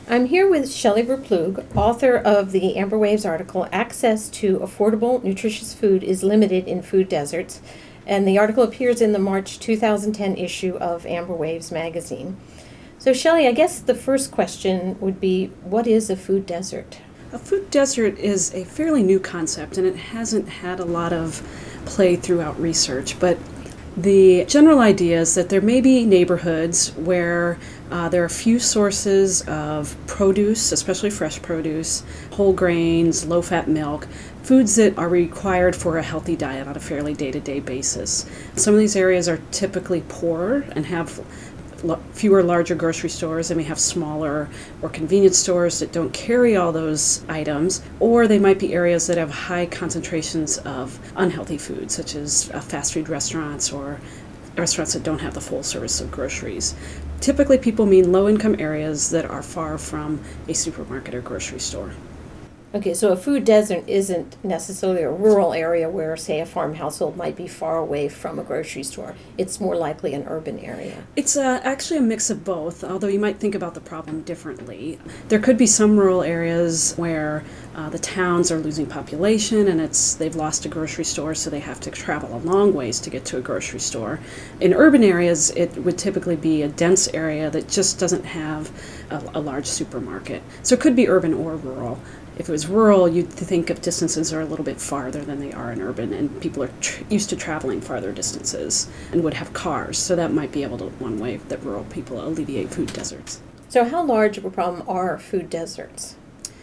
I'm here with Shelley Verplug, author of the Amber Waves article, Access to Affordable Nutritious Food is Limited in Food Deserts, and the article appears in the March 2010 issue of Amber Waves magazine. So Shelley, I guess the first question would be, what is a food desert? A food desert is a fairly new concept, and it hasn't had a lot of play throughout research, but the general idea is that there may be neighborhoods where there are few sources of produce, especially fresh produce, whole grains, low-fat milk, foods that are required for a healthy diet on a fairly day-to-day basis. Some of these areas are typically poorer and have fewer larger grocery stores. They may have smaller or convenience stores that don't carry all those items, or they might be areas that have high concentrations of unhealthy foods, such as fast food restaurants or restaurants that don't have the full service of groceries. Typically, people mean low-income areas that are far from a supermarket or grocery store. Okay, so a food desert isn't necessarily a rural area where, say, a farm household might be far away from a grocery store. It's more likely an urban area. It's actually a mix of both, although you might think about the problem differently. There could be some rural areas where the towns are losing population and they've lost a grocery store, so they have to travel a long ways to get to a grocery store. In urban areas, it would typically be a dense area that just doesn't have a large supermarket. So it could be urban or rural. If it was rural, you'd think of distances are a little bit farther than they are in urban, and people are used to traveling farther distances and would have cars, so that might be one way that rural people alleviate food deserts. So how large of a problem are food deserts?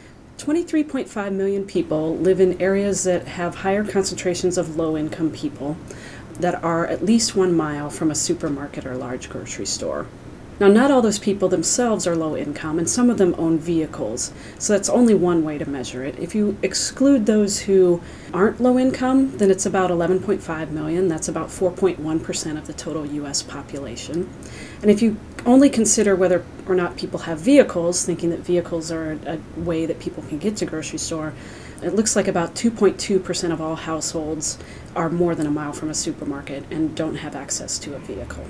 23.5 million people live in areas that have higher concentrations of low-income people that are at least 1 mile from a supermarket or large grocery store. Now, not all those people themselves are low income, and some of them own vehicles, so that's only one way to measure it. If you exclude those who aren't low income, then it's about 11.5 million. That's about 4.1% of the total U.S. population. And if you only consider whether or not people have vehicles, thinking that vehicles are a way that people can get to grocery store, it looks like about 2.2% of all households are more than a mile from a supermarket and don't have access to a vehicle.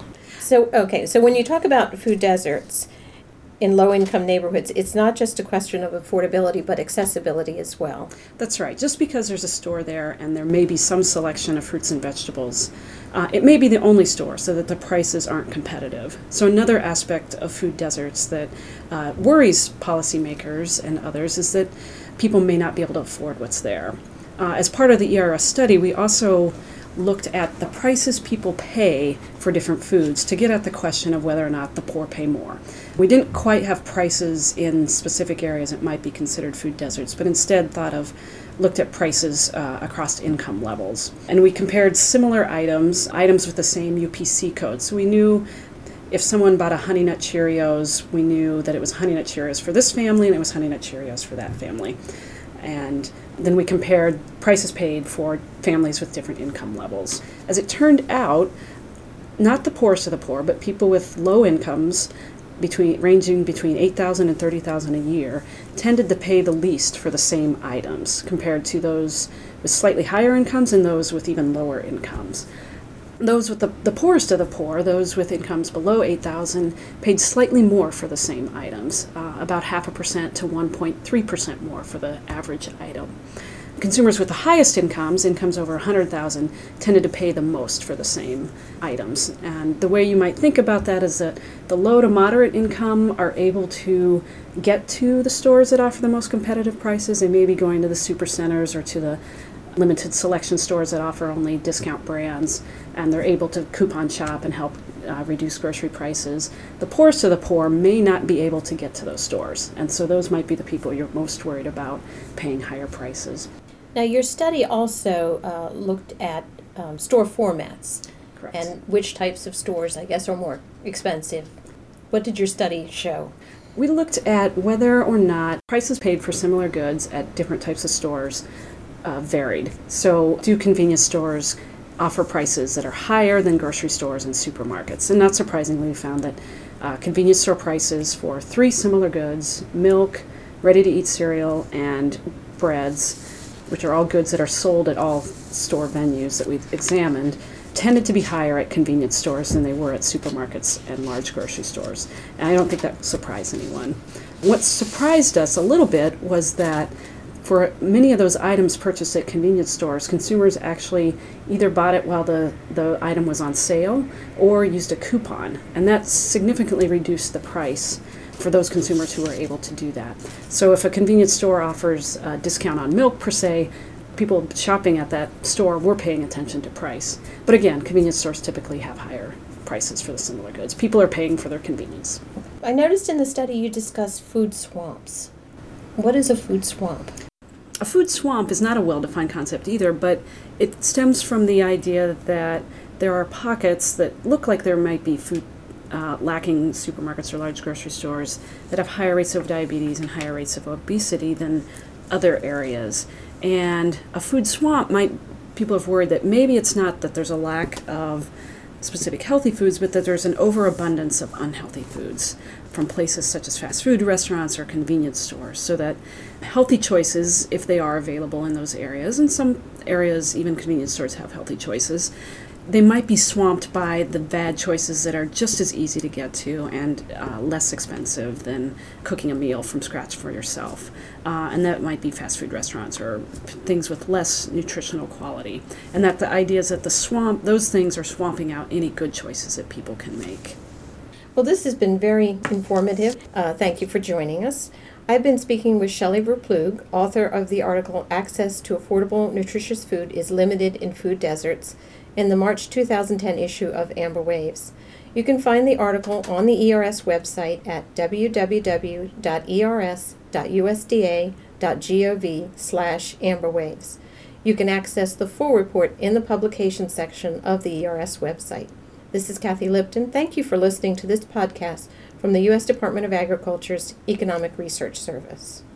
So when you talk about food deserts in low-income neighborhoods, it's not just a question of affordability, but accessibility as well. That's right. Just because there's a store there and there may be some selection of fruits and vegetables, it may be the only store so that the prices aren't competitive. So another aspect of food deserts that worries policymakers and others is that people may not be able to afford what's there. As part of the ERS study, we also looked at the prices people pay for different foods to get at the question of whether or not the poor pay more. We didn't quite have prices in specific areas that might be considered food deserts, but instead looked at prices across income levels. And we compared similar items with the same UPC code. So we knew if someone bought a Honey Nut Cheerios, we knew that it was Honey Nut Cheerios for this family and it was Honey Nut Cheerios for that family. And then we compared prices paid for families with different income levels. As it turned out, not the poorest of the poor, but people with low incomes ranging between $8,000 and $30,000 a year tended to pay the least for the same items compared to those with slightly higher incomes and those with even lower incomes. Those with the poorest of the poor, those with incomes below $8,000, paid slightly more for the same items, about 0.5% to 1.3% more for the average item. Consumers with the highest incomes over $100,000, tended to pay the most for the same items. And the way you might think about that is that the low to moderate income are able to get to the stores that offer the most competitive prices. They may be going to the supercenters or to the limited selection stores that offer only discount brands, and they're able to coupon shop and help reduce grocery prices. The poorest of the poor may not be able to get to those stores, and so those might be the people you're most worried about paying higher prices. Now, your study also looked at store formats. Correct. And which types of stores, I guess, are more expensive. What did your study show? We looked at whether or not prices paid for similar goods at different types of stores varied. So do convenience stores offer prices that are higher than grocery stores and supermarkets? And not surprisingly, we found that convenience store prices for 3 similar goods, milk, ready-to-eat cereal, and breads, which are all goods that are sold at all store venues that we've examined, tended to be higher at convenience stores than they were at supermarkets and large grocery stores. And I don't think that will surprise anyone. What surprised us a little bit was that for many of those items purchased at convenience stores, consumers actually either bought it while the item was on sale or used a coupon, and that significantly reduced the price for those consumers who were able to do that. So if a convenience store offers a discount on milk per se, people shopping at that store were paying attention to price. But again, convenience stores typically have higher prices for the similar goods. People are paying for their convenience. I noticed in the study you discussed food swamps. What is a food swamp? A food swamp is not a well-defined concept either, but it stems from the idea that there are pockets that look like there might be food lacking supermarkets or large grocery stores that have higher rates of diabetes and higher rates of obesity than other areas. And a food swamp people have worried that maybe it's not that there's a lack of specific healthy foods, but that there's an overabundance of unhealthy foods from places such as fast food restaurants or convenience stores, so that healthy choices, if they are available in those areas, and some areas, even convenience stores have healthy choices, they might be swamped by the bad choices that are just as easy to get to and less expensive than cooking a meal from scratch for yourself. And that might be fast food restaurants or things with less nutritional quality. And that the idea is that those things are swamping out any good choices that people can make. Well, this has been very informative. Thank you for joining us. I've been speaking with Shelley Verpluug, author of the article Access to Affordable Nutritious Food is Limited in Food Deserts, in the March 2010 issue of Amber Waves. You can find the article on the ERS website at www.ers.usda.gov/amberwaves. You can access the full report in the publication section of the ERS website. This is Kathy Lipton. Thank you for listening to this podcast from the U.S. Department of Agriculture's Economic Research Service.